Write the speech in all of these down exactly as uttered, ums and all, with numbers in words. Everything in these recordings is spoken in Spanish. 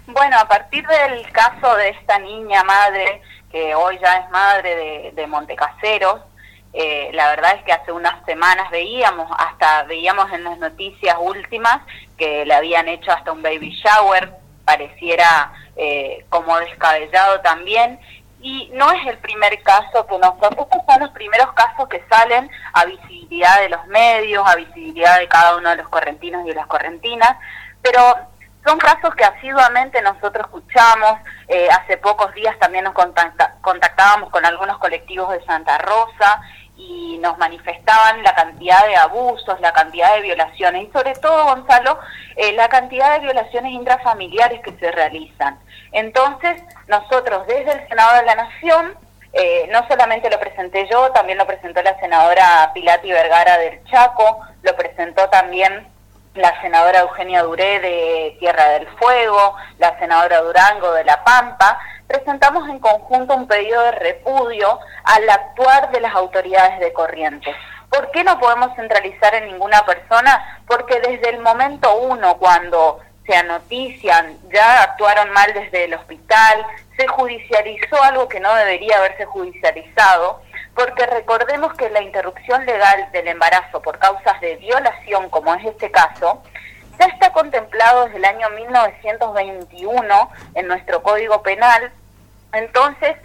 Bueno, a partir del caso de esta niña madre, que hoy ya es madre de, de Montecaseros, eh, la verdad es que hace unas semanas veíamos, hasta veíamos en las noticias últimas, que le habían hecho hasta un baby shower, pareciera eh, como descabellado también, y no es el primer caso que nosotros, estos son los primeros casos que salen a visibilidad de los medios, a visibilidad de cada uno de los correntinos y de las correntinas, pero son casos que asiduamente nosotros escuchamos. Eh, hace pocos días también nos contacta, contactábamos con algunos colectivos de Santa Rosa y nos manifestaban la cantidad de abusos, la cantidad de violaciones y sobre todo, Gonzalo, eh, la cantidad de violaciones intrafamiliares que se realizan. Entonces, nosotros desde el Senado de la Nación, eh, no solamente lo presenté yo, también lo presentó la senadora Pilati Vergara del Chaco, lo presentó también la senadora Eugenia Duré de Tierra del Fuego, la senadora Durango de La Pampa. Presentamos en conjunto un pedido de repudio al actuar de las autoridades de Corrientes. ¿Por qué no podemos centralizar en ninguna persona? Porque desde el momento uno, cuando se anotician, ya actuaron mal desde el hospital, se judicializó algo que no debería haberse judicializado, porque recordemos que la interrupción legal del embarazo por causas de violación, como es este caso, ya está contemplado desde el año mil novecientos veintiuno en nuestro Código Penal. Entonces,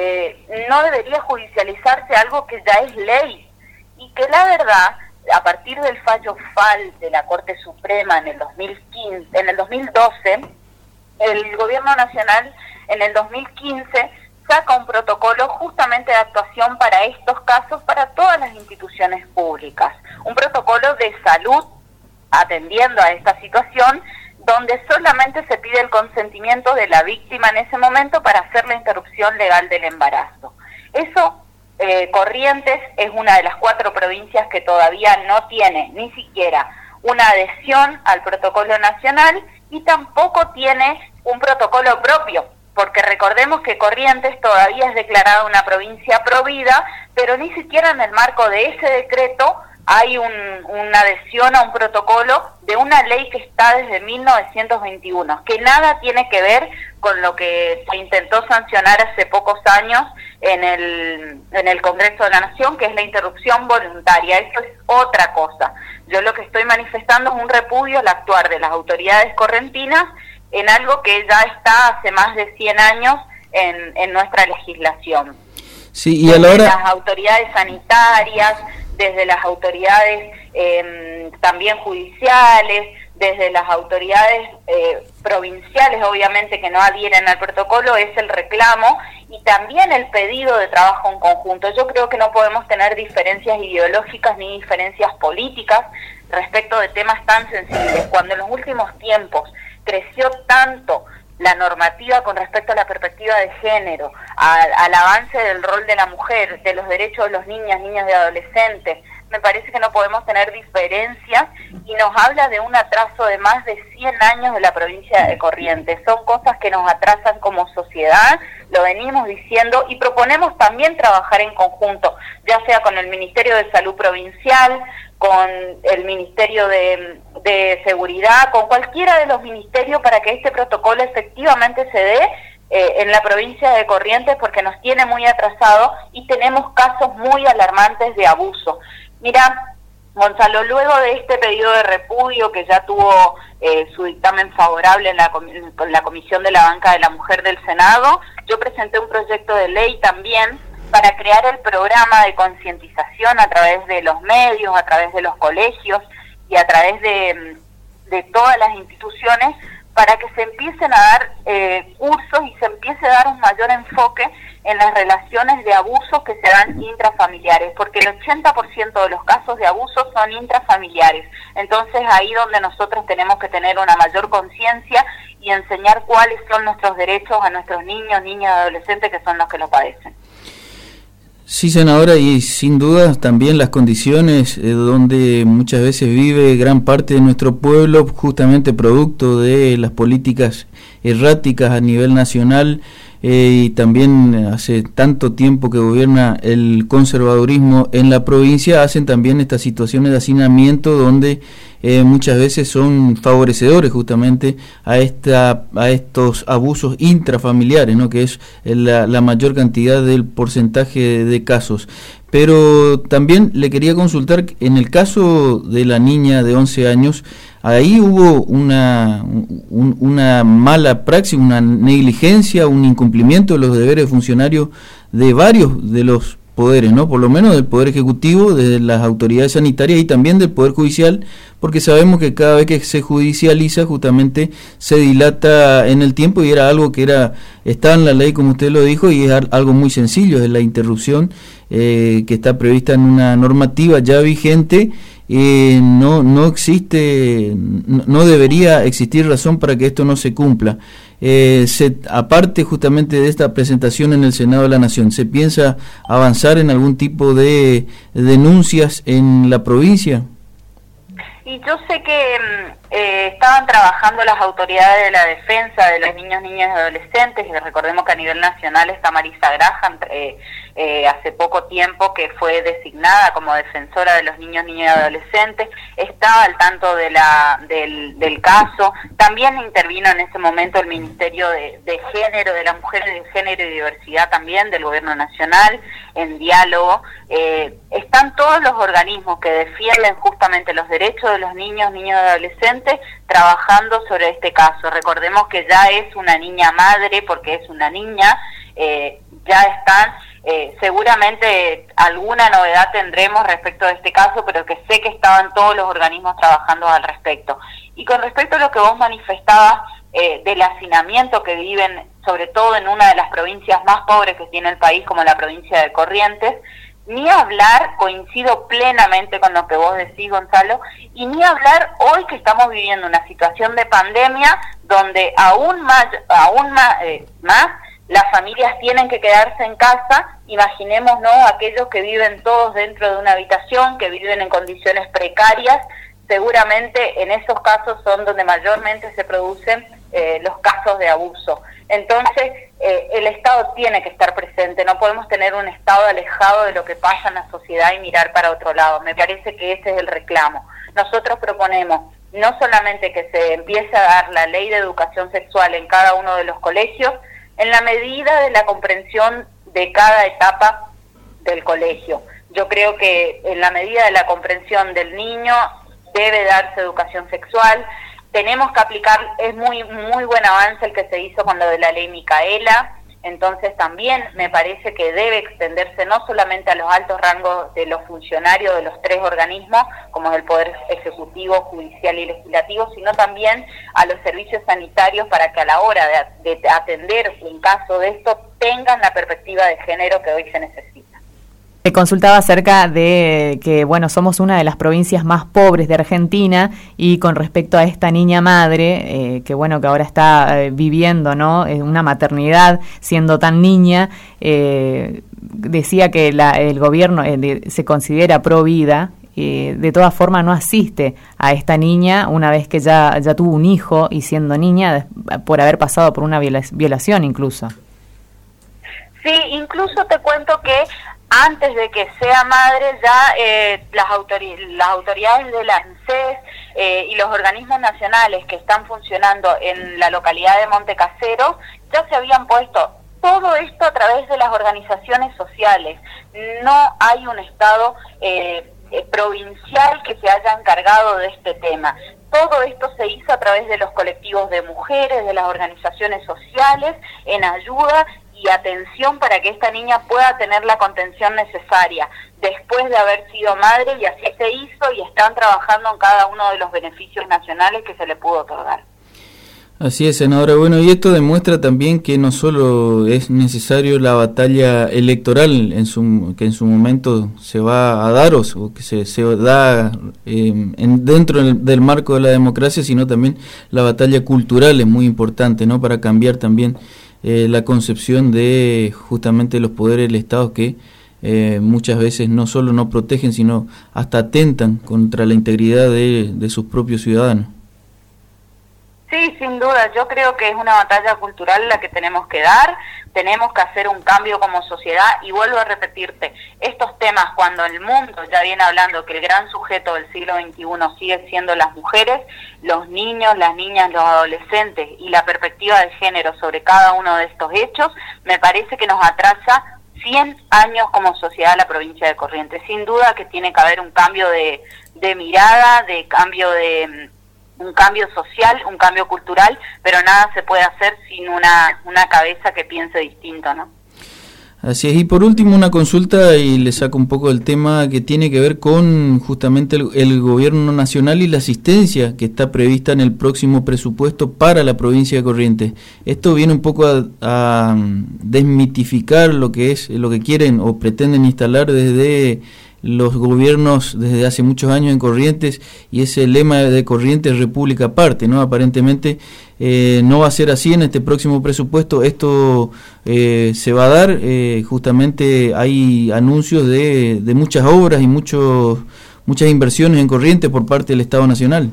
eh, no debería judicializarse algo que ya es ley, y que la verdad, a partir del fallo F A L de la Corte Suprema en el dos mil quince, en el dos mil doce, el Gobierno Nacional en el dos mil quince saca un protocolo justamente de actuación para estos casos, para todas las instituciones públicas. Un protocolo de salud atendiendo a esta situación, donde solamente se pide el consentimiento de la víctima en ese momento para hacer la interrupción legal del embarazo. Eso, eh, Corrientes es una de las cuatro provincias que todavía no tiene ni siquiera una adhesión al protocolo nacional y tampoco tiene un protocolo propio, porque recordemos que Corrientes todavía es declarada una provincia provida, pero ni siquiera en el marco de ese decreto hay un, una adhesión a un protocolo de una ley que está desde mil novecientos veintiuno, que nada tiene que ver con lo que se intentó sancionar hace pocos años en el, en el Congreso de la Nación, que es la interrupción voluntaria. Eso es otra cosa. Yo lo que estoy manifestando es un repudio al actuar de las autoridades correntinas en algo que ya está hace más de cien años en, en nuestra legislación. Sí, y a la hora... Las autoridades sanitarias, desde las autoridades eh, también judiciales, desde las autoridades eh, provinciales, obviamente, que no adhieren al protocolo, es el reclamo y también el pedido de trabajo en conjunto. Yo creo que no podemos tener diferencias ideológicas ni diferencias políticas respecto de temas tan sensibles. Cuando en los últimos tiempos creció tanto la normativa con respecto a la perspectiva de género, a, al avance del rol de la mujer, de los derechos de los niños, niñas y adolescentes, me parece que no podemos tener diferencias y nos habla de un atraso de más de cien años de la provincia de Corrientes. Son cosas que nos atrasan como sociedad, lo venimos diciendo y proponemos también trabajar en conjunto, ya sea con el Ministerio de Salud Provincial, con el Ministerio de, de Seguridad, con cualquiera de los ministerios para que este protocolo efectivamente se dé eh, en la provincia de Corrientes, porque nos tiene muy atrasado y tenemos casos muy alarmantes de abuso. Mira, Gonzalo, luego de este pedido de repudio que ya tuvo eh, su dictamen favorable en la, en la Comisión de la Banca de la Mujer del Senado, yo presenté un proyecto de ley también para crear el programa de concientización a través de los medios, a través de los colegios y a través de, de todas las instituciones, para que se empiecen a dar eh, cursos y se empiece a dar un mayor enfoque en las relaciones de abusos que se dan intrafamiliares, porque el ochenta por ciento de los casos de abuso son intrafamiliares. Entonces ahí donde nosotros tenemos que tener una mayor conciencia y enseñar cuáles son nuestros derechos a nuestros niños, niñas y adolescentes que son los que lo padecen. Sí, senadora, y sin duda también las condiciones eh, donde muchas veces vive gran parte de nuestro pueblo, justamente producto de las políticas erráticas a nivel nacional, eh, y también hace tanto tiempo que gobierna el conservadurismo en la provincia, hacen también estas situaciones de hacinamiento donde eh, muchas veces son favorecedores justamente a esta a estos abusos intrafamiliares, ¿no? Que es la, la mayor cantidad del porcentaje de, de casos. Pero también le quería consultar, en el caso de la niña de once años, ahí hubo una, un, una mala praxis, una negligencia, un incumplimiento de los deberes funcionarios de varios de los poderes, ¿no? Por lo menos del Poder Ejecutivo, de las autoridades sanitarias y también del Poder Judicial, porque sabemos que cada vez que se judicializa justamente se dilata en el tiempo, y era algo que era estaba en la ley, como usted lo dijo, y es algo muy sencillo, es la interrupción eh, que está prevista en una normativa ya vigente. Eh, no no existe, no, no debería existir razón para que esto no se cumpla. Eh, se, aparte justamente de esta presentación en el Senado de la Nación, ¿se piensa avanzar en algún tipo de denuncias en la provincia? Y yo sé que eh, estaban trabajando las autoridades de la defensa de los niños, niñas y adolescentes, y recordemos que a nivel nacional está Marisa Graham, eh, eh, hace poco tiempo que fue designada como defensora de los niños, niñas y adolescentes, estaba al tanto de la del, del caso. También intervino en ese momento el Ministerio de, de Género, de las Mujeres de Género y Diversidad también, del Gobierno Nacional, en diálogo. Eh, están todos los organismos que defienden justamente los derechos de los niños, niñas y adolescentes trabajando sobre este caso. Recordemos que ya es una niña madre, porque es una niña, eh, ya están, eh, seguramente alguna novedad tendremos respecto de este caso, pero que sé que estaban todos los organismos trabajando al respecto. Y con respecto a lo que vos manifestabas eh, del hacinamiento que viven, sobre todo en una de las provincias más pobres que tiene el país, como la provincia de Corrientes, ni hablar, coincido plenamente con lo que vos decís, Gonzalo, y ni hablar hoy que estamos viviendo una situación de pandemia donde aún más, aún más, eh, más las familias tienen que quedarse en casa. Imaginemos, ¿no?, aquellos que viven todos dentro de una habitación, que viven en condiciones precarias. Seguramente en esos casos son donde mayormente se producen eh, los casos de abuso. Entonces, eh, el Estado tiene que estar presente, no podemos tener un Estado alejado de lo que pasa en la sociedad y mirar para otro lado. Me parece que ese es el reclamo. Nosotros proponemos no solamente que se empiece a dar la ley de educación sexual en cada uno de los colegios, en la medida de la comprensión de cada etapa del colegio. Yo creo que en la medida de la comprensión del niño debe darse educación sexual. Tenemos que aplicar, es muy muy buen avance el que se hizo con lo de la ley Micaela, entonces también me parece que debe extenderse no solamente a los altos rangos de los funcionarios de los tres organismos, como es el Poder Ejecutivo, Judicial y Legislativo, sino también a los servicios sanitarios, para que a la hora de, de atender un caso de esto tengan la perspectiva de género que hoy se necesita. Te consultaba acerca de que, bueno, somos una de las provincias más pobres de Argentina, y con respecto a esta niña madre, eh, que bueno, que ahora está eh, viviendo, ¿no?, eh, una maternidad siendo tan niña, eh, decía que la, el gobierno eh, de, se considera pro vida, eh, de todas formas no asiste a esta niña una vez que ya, ya tuvo un hijo y siendo niña, por haber pasado por una viola, violación incluso. Sí, incluso te cuento que antes de que sea madre, ya eh, las, autori las autoridades del ANSES eh, y los organismos nacionales que están funcionando en la localidad de Montecasero ya se habían puesto todo esto a través de las organizaciones sociales. No hay un Estado eh, eh, provincial que se haya encargado de este tema. Todo esto se hizo a través de los colectivos de mujeres, de las organizaciones sociales, en ayuda y atención para que esta niña pueda tener la contención necesaria después de haber sido madre, y así se hizo, y están trabajando en cada uno de los beneficios nacionales que se le pudo otorgar. Así es, senadora. Bueno, y esto demuestra también que no solo es necesario la batalla electoral en su, que en su momento se va a dar, o que se, se da eh, en, dentro del, del marco de la democracia, sino también la batalla cultural es muy importante, ¿no?, para cambiar también Eh, la concepción de justamente los poderes del Estado, que eh, muchas veces no solo no protegen, sino hasta atentan contra la integridad de, de sus propios ciudadanos. Sí, sin duda, yo creo que es una batalla cultural la que tenemos que dar, tenemos que hacer un cambio como sociedad y vuelvo a repetirte, estos temas cuando el mundo ya viene hablando que el gran sujeto del siglo veintiuno sigue siendo las mujeres, los niños, las niñas, los adolescentes y la perspectiva de género sobre cada uno de estos hechos, me parece que nos atrasa cien años como sociedad la provincia de Corrientes. Sin duda que tiene que haber un cambio de, de mirada, de cambio de... un cambio social, un cambio cultural, pero nada se puede hacer sin una, una cabeza que piense distinto, ¿no? Así es, y por último una consulta y le saco un poco del tema que tiene que ver con justamente el, el gobierno nacional y la asistencia que está prevista en el próximo presupuesto para la provincia de Corrientes. Esto viene un poco a, a desmitificar lo que es, lo que quieren o pretenden instalar desde los gobiernos desde hace muchos años en Corrientes, y ese lema de Corrientes República Aparte, ¿no? Aparentemente eh, no va a ser así en este próximo presupuesto. Esto eh, se va a dar, eh, justamente hay anuncios de, de muchas obras y muchos muchas inversiones en Corrientes por parte del Estado Nacional.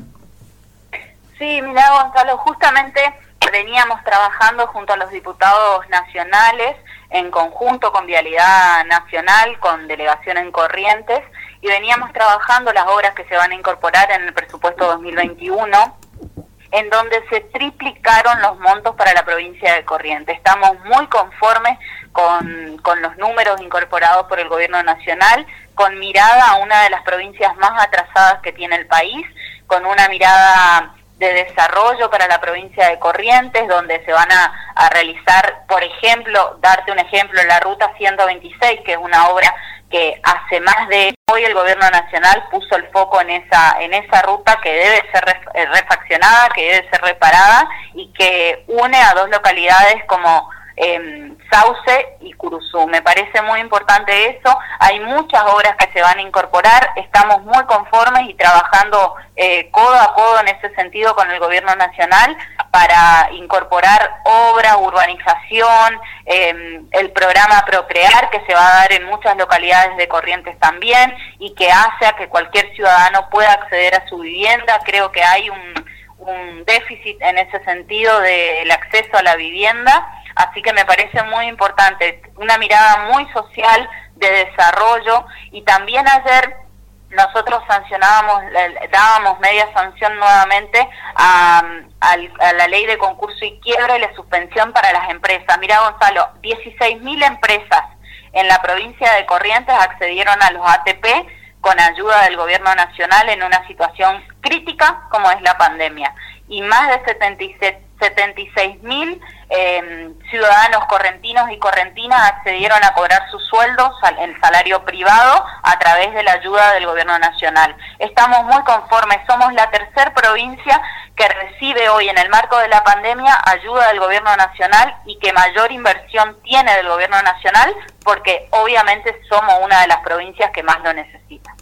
Sí, mira, Gonzalo, justamente veníamos trabajando junto a los diputados nacionales en conjunto con Vialidad Nacional, con delegación en Corrientes, y veníamos trabajando las obras que se van a incorporar en el presupuesto dos mil veintiuno, en donde se triplicaron los montos para la provincia de Corrientes. Estamos muy conformes con, con los números incorporados por el gobierno nacional, con mirada a una de las provincias más atrasadas que tiene el país, con una mirada de desarrollo para la provincia de Corrientes, donde se van a, a realizar, por ejemplo, darte un ejemplo, la ruta ciento veintiséis, que es una obra que hace más de hoy el gobierno nacional puso el foco en esa en esa ruta que debe ser ref, refaccionada, que debe ser reparada y que une a dos localidades como eh, Sauce y Curuzú. Me parece muy importante eso. Hay muchas obras que se van a incorporar, estamos muy conformes y trabajando eh, codo a codo en ese sentido con el gobierno nacional para incorporar obras, urbanización, eh, el programa Procrear que se va a dar en muchas localidades de Corrientes también y que hace a que cualquier ciudadano pueda acceder a su vivienda. Creo que hay un, un déficit en ese sentido del acceso a la vivienda. Así que me parece muy importante, una mirada muy social de desarrollo, y también ayer nosotros sancionábamos, dábamos media sanción nuevamente a, a, a la ley de concurso y quiebra y la suspensión para las empresas. Mira, Gonzalo, dieciséis mil empresas en la provincia de Corrientes accedieron a los A T P con ayuda del gobierno nacional en una situación crítica como es la pandemia. Y más de setenta y seis mil eh, ciudadanos correntinos y correntinas accedieron a cobrar sus sueldos, el salario privado, a través de la ayuda del gobierno nacional. Estamos muy conformes, somos la tercer provincia que recibe hoy en el marco de la pandemia ayuda del gobierno nacional y que mayor inversión tiene del gobierno nacional, porque obviamente somos una de las provincias que más lo necesita.